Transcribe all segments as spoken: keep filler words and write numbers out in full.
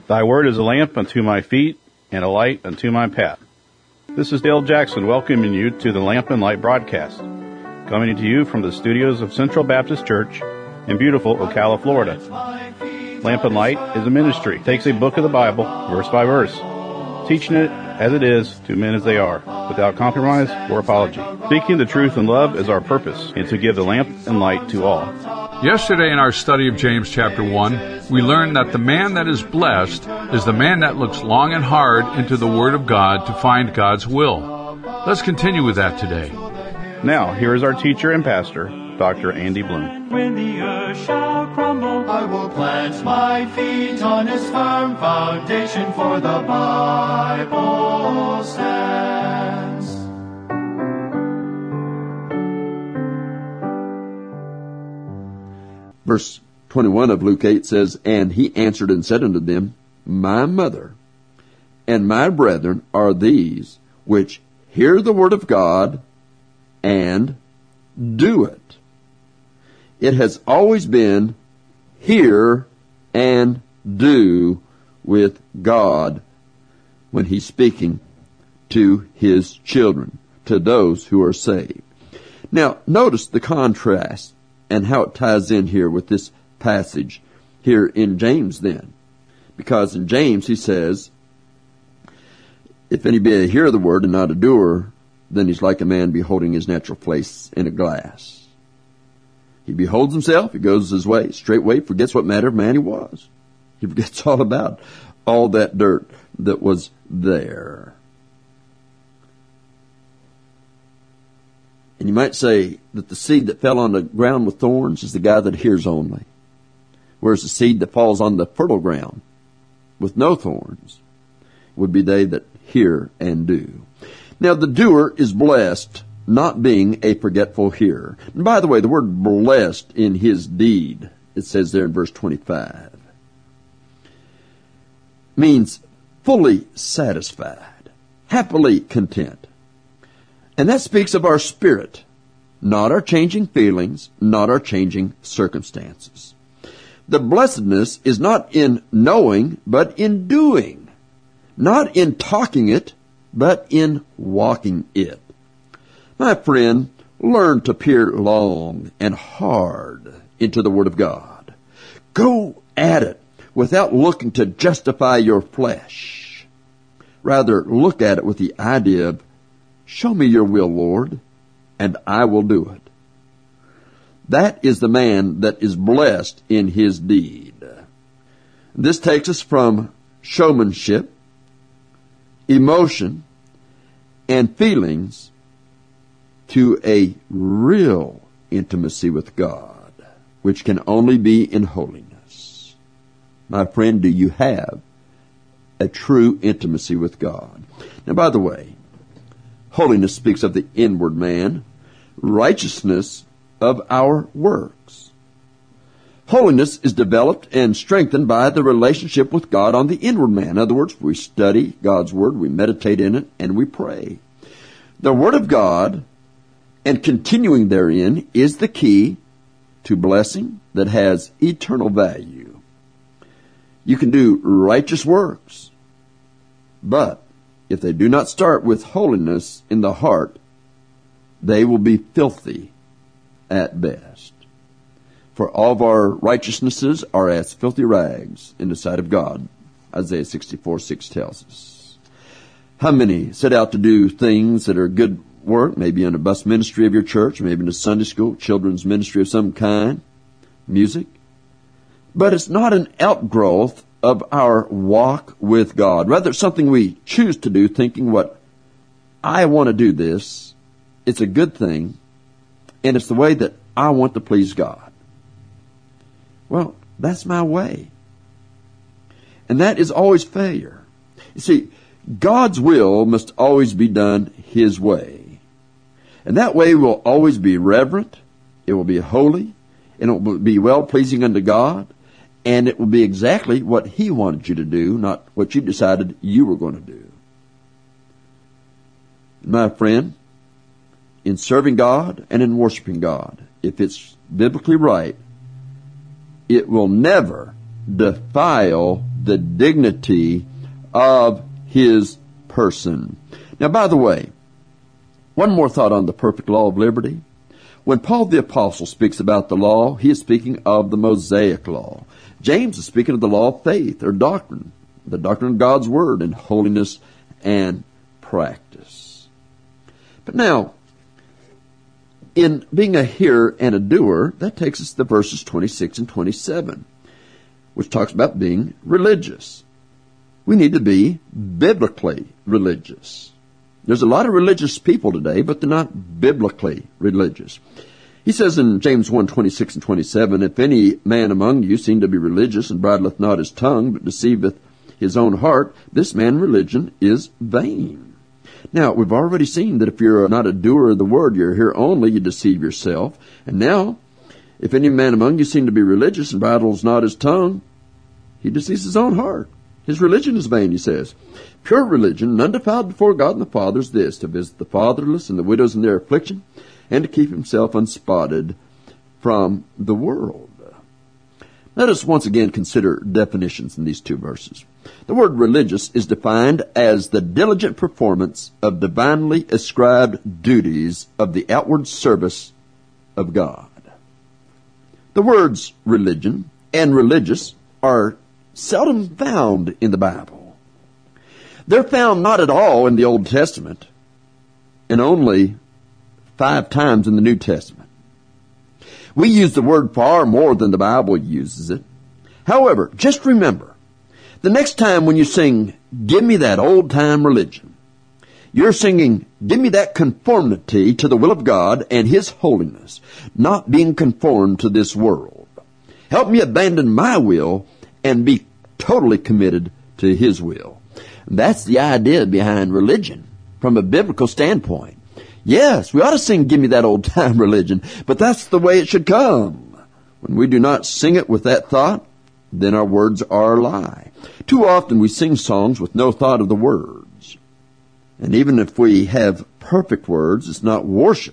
Thy word is a lamp unto my feet and a light unto my path. This is Dale Jackson welcoming you to the Lamp and Light broadcast, coming to you from the studios of Central Baptist Church in beautiful Ocala, Florida. Lamp and Light is a ministry. It takes a book of the Bible, verse by verse, teaching it as it is to men as they are, without compromise or apology. Speaking the truth in love is our purpose, and to give the lamp and light to all. Yesterday in our study of James chapter one, we learned that the man that is blessed is the man that looks long and hard into the Word of God to find God's will. Let's continue with that today. Now, here is our teacher and pastor, Doctor Andy Bloom. When the earth shall crumble, I will plant my feet on its firm foundation, for the Bible stands. Verse twenty-one of Luke eight says, And he answered and said unto them, My mother and my brethren are these which hear the word of God and do it. It has always been hear and do with God when he's speaking to his children, to those who are saved. Now, notice the contrast and how it ties in here with this passage here in James then. Because in James he says, If any be a hearer of the word and not a doer, then he's like a man beholding his natural face in a glass. He beholds himself, he goes his way, straightway forgets what manner of man he was. He forgets all about all that dirt that was there. And you might say that the seed that fell on the ground with thorns is the guy that hears only, whereas the seed that falls on the fertile ground with no thorns would be they that hear and do. Now, the doer is blessed, not being a forgetful hearer. And by the way, the word blessed in his deed, it says there in verse twenty-five, means fully satisfied, happily content. And that speaks of our spirit, not our changing feelings, not our changing circumstances. The blessedness is not in knowing, but in doing. Not in talking it, but in walking it. My friend, learn to peer long and hard into the Word of God. Go at it without looking to justify your flesh. Rather, look at it with the idea of, show me your will, Lord, and I will do it. That is the man that is blessed in his deed. This takes us from showmanship, emotion, and feelings to a real intimacy with God, which can only be in holiness. My friend, do you have a true intimacy with God? Now, by the way, holiness speaks of the inward man, righteousness of our works. Holiness is developed and strengthened by the relationship with God on the inward man. In other words, we study God's Word, we meditate in it, and we pray. The Word of God and continuing therein is the key to blessing that has eternal value. You can do righteous works, but if they do not start with holiness in the heart, they will be filthy at best. For all of our righteousnesses are as filthy rags in the sight of God, Isaiah sixty-four six tells us. How many set out to do things that are good work, maybe in a bus ministry of your church, maybe in a Sunday school, children's ministry of some kind, music, but it's not an outgrowth of our walk with God. Rather, it's something we choose to do, thinking what I want to do this, it's a good thing, and it's the way that I want to please God. Well, that's my way. And that is always failure. You see, God's will must always be done His way. And that way will always be reverent, it will be holy, and it will be well-pleasing unto God, and it will be exactly what He wanted you to do, not what you decided you were going to do. My friend, in serving God and in worshiping God, if it's biblically right, it will never defile the dignity of his person. Now, by the way, one more thought on the perfect law of liberty. When Paul the Apostle speaks about the law, he is speaking of the Mosaic law. James is speaking of the law of faith or doctrine, the doctrine of God's Word in holiness and practice. But now, in being a hearer and a doer, that takes us to verses twenty-six and twenty-seven, which talks about being religious. We need to be biblically religious. There's a lot of religious people today, but they're not biblically religious. He says in James one, twenty-six and twenty-seven, if any man among you seem to be religious and bridleth not his tongue, but deceiveth his own heart, this man religion is vain. Now, we've already seen that if you're not a doer of the word, you're here only, you deceive yourself. And now, if any man among you seem to be religious and bridles not his tongue, he deceives his own heart. His religion is vain, he says. Pure religion, and undefiled before God and the Father, is this, to visit the fatherless and the widows in their affliction, and to keep himself unspotted from the world. Let us once again consider definitions in these two verses. The word religious is defined as the diligent performance of divinely ascribed duties of the outward service of God. The words religion and religious are seldom found in the Bible. They're found not at all in the Old Testament, and only five times in the New Testament. We use the word far more than the Bible uses it. However, just remember, the next time when you sing, "Give me that old-time religion," you're singing, "Give me that conformity to the will of God and His holiness, not being conformed to this world. Help me abandon my will and be totally committed to His will." That's the idea behind religion from a biblical standpoint. Yes, we ought to sing, "Give me that old-time religion," but that's the way it should come. When we do not sing it with that thought, then our words are a lie. Too often we sing songs with no thought of the words. And even if we have perfect words, it's not worship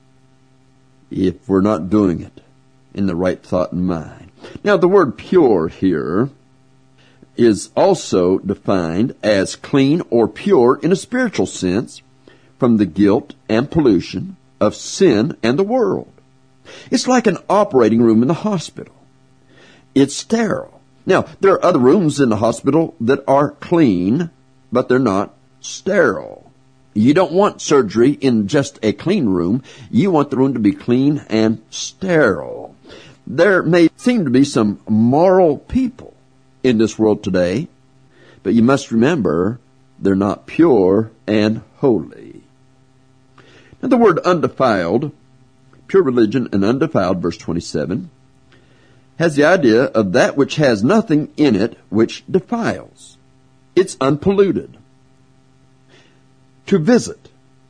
if we're not doing it in the right thought and mind. Now, the word pure here is also defined as clean or pure in a spiritual sense from the guilt and pollution of sin and the world. It's like an operating room in the hospital. It's sterile. Now, there are other rooms in the hospital that are clean, but they're not sterile. You don't want surgery in just a clean room. You want the room to be clean and sterile. There may seem to be some moral people in this world today, but you must remember they're not pure and holy. Now, the word undefiled, pure religion and undefiled, verse twenty-seven, has the idea of that which has nothing in it which defiles. It's unpolluted. To visit,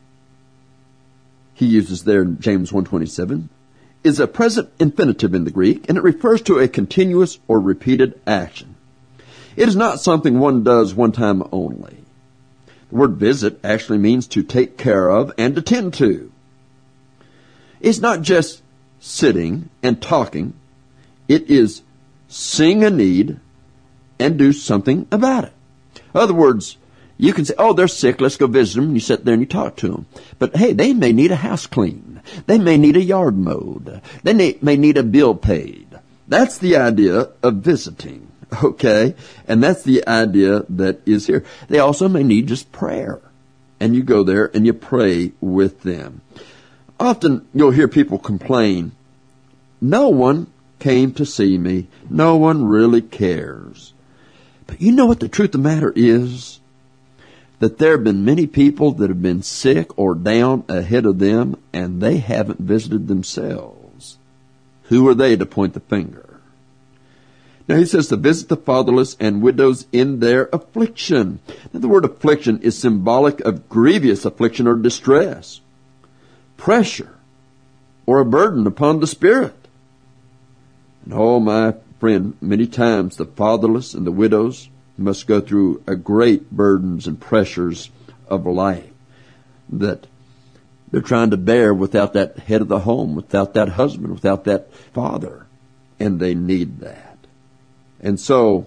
he uses there in James one twenty-seven, is a present infinitive in the Greek, and it refers to a continuous or repeated action. It is not something one does one time only. The word visit actually means to take care of and attend to. It's not just sitting and talking. It is seeing a need and do something about it. In other words, you can say, "Oh, they're sick, let's go visit them," and you sit there and you talk to them. But hey, they may need a house cleaned. They may need a yard mowed. They may, may need a bill paid. That's the idea of visiting, okay? And that's the idea that is here. They also may need just prayer. And you go there and you pray with them. Often you'll hear people complain, "No one came to see me. No one really cares." But you know what the truth of the matter is? That there have been many people that have been sick or down ahead of them, and they haven't visited themselves. Who are they to point the finger? Now he says to visit the fatherless and widows in their affliction. Now the word affliction is symbolic of grievous affliction or distress, pressure, or a burden upon the spirit. And oh, my friend, many times the fatherless and the widows must go through a great burdens and pressures of life that they're trying to bear without that head of the home, without that husband, without that father. And they need that. And so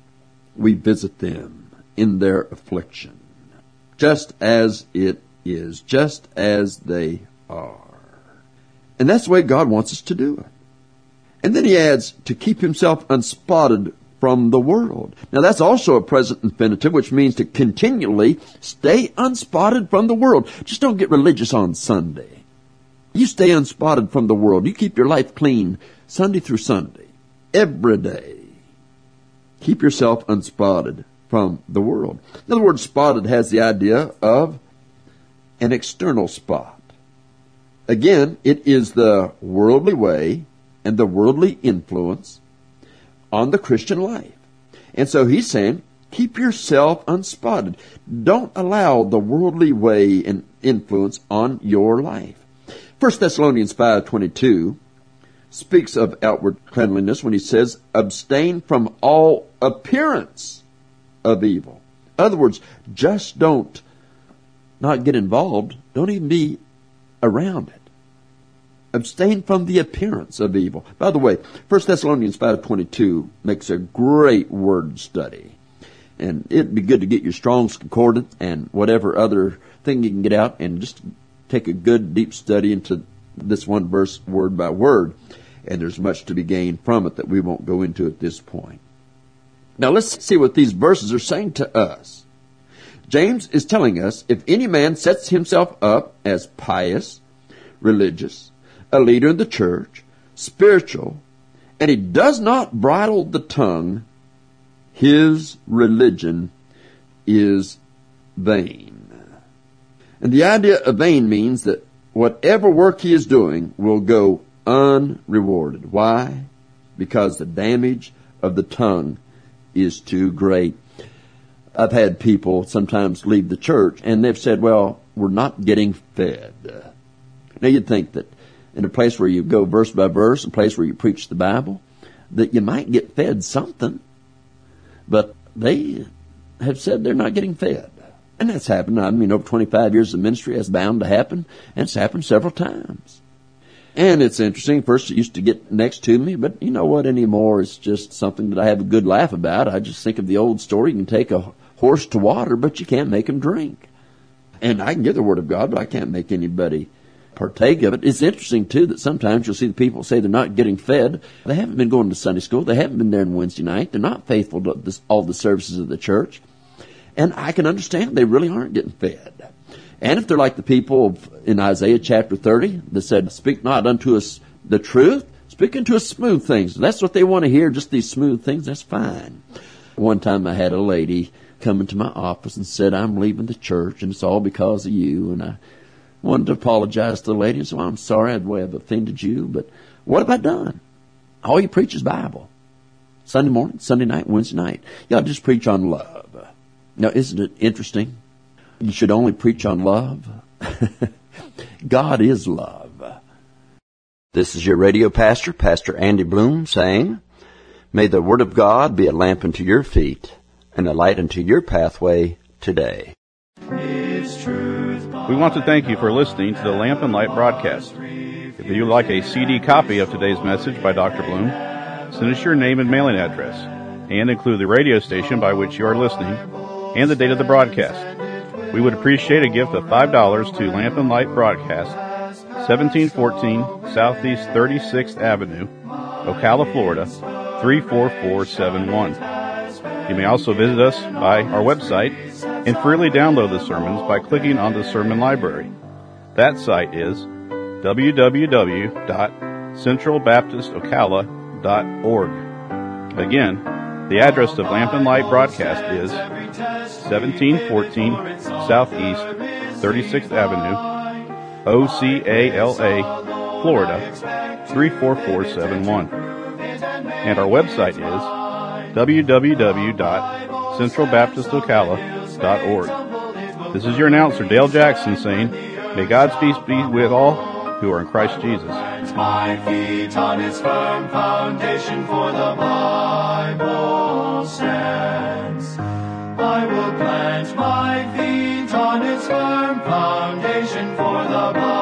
we visit them in their affliction, just as it is, just as they are. And that's the way God wants us to do it. And then he adds, to keep himself unspotted from the world. Now that's also a present infinitive, which means to continually stay unspotted from the world. Just don't get religious on Sunday. You stay unspotted from the world. You keep your life clean Sunday through Sunday, every day. Keep yourself unspotted from the world. In other words, spotted has the idea of an external spot. Again, it is the worldly way and the worldly influence on the Christian life. And so he's saying, keep yourself unspotted. Don't allow the worldly way and influence on your life. First Thessalonians five twenty-two speaks of outward cleanliness when he says, abstain from all appearance of evil. In other words, just don't not get involved. Don't even be around it. Abstain from the appearance of evil. By the way, First Thessalonians five twenty-two makes a great word study. And it'd be good to get your Strong's Concordance and whatever other thing you can get out and just take a good deep study into this one verse word by word. And there's much to be gained from it that we won't go into at this point. Now let's see what these verses are saying to us. James is telling us, if any man sets himself up as pious, religious, a leader in the church, spiritual, and he does not bridle the tongue, his religion is vain. And the idea of vain means that whatever work he is doing will go unrewarded. Why? Because the damage of the tongue is too great. I've had people sometimes leave the church and they've said, well, we're not getting fed. Now you'd think that in a place where you go verse by verse, a place where you preach the Bible, that you might get fed something. But they have said they're not getting fed. And that's happened. I mean, over twenty-five years of ministry, that's bound to happen. And it's happened several times. And it's interesting. First, it used to get next to me, but you know what? Anymore, it's just something that I have a good laugh about. I just think of the old story. You can take a horse to water, but you can't make him drink. And I can give the Word of God, but I can't make anybody partake of it. It's interesting, too, that sometimes you'll see the people say they're not getting fed. They haven't been going to Sunday school. They haven't been there on Wednesday night. They're not faithful to this, all the services of the church. And I can understand they really aren't getting fed. And if they're like the people in Isaiah chapter thirty that said, speak not unto us the truth, speak unto us smooth things. That's what they want to hear, just these smooth things. That's fine. One time I had a lady come into my office and said, I'm leaving the church and it's all because of you. And I wanted to apologize to the lady and said, well, I'm sorry I'd have offended you, but what have I done? All you preach is Bible. Sunday morning, Sunday night, Wednesday night. Y'all just preach on love. Now, isn't it interesting? You should only preach on love. God is love. This is your radio pastor, Pastor Andy Bloom, saying, may the Word of God be a lamp unto your feet and a light unto your pathway today. We want to thank you for listening to the Lamp and Light broadcast. If you'd like a C D copy of today's message by Doctor Bloom, send us your name and mailing address, and include the radio station by which you are listening and the date of the broadcast. We would appreciate a gift of five dollars to Lamp and Light Broadcast, seventeen fourteen Southeast thirty-sixth Avenue, Ocala, Florida, three four four seven one. You may also visit us by our website and freely download the sermons by clicking on the sermon library. That site is w w w dot central baptist ocala dot org. Again, the address of Lamp and Light Broadcast is seventeen fourteen Southeast thirty-sixth Avenue, O C A L A, Florida, three four four seven one. And our website is w w w dot central baptist ocala dot org. This is your announcer, Dale Jackson, saying, may God's peace be with all who are in Christ Jesus. My feet on its firm foundation, for the Bible stands. I will plant my feet on its firm foundation, for the Bible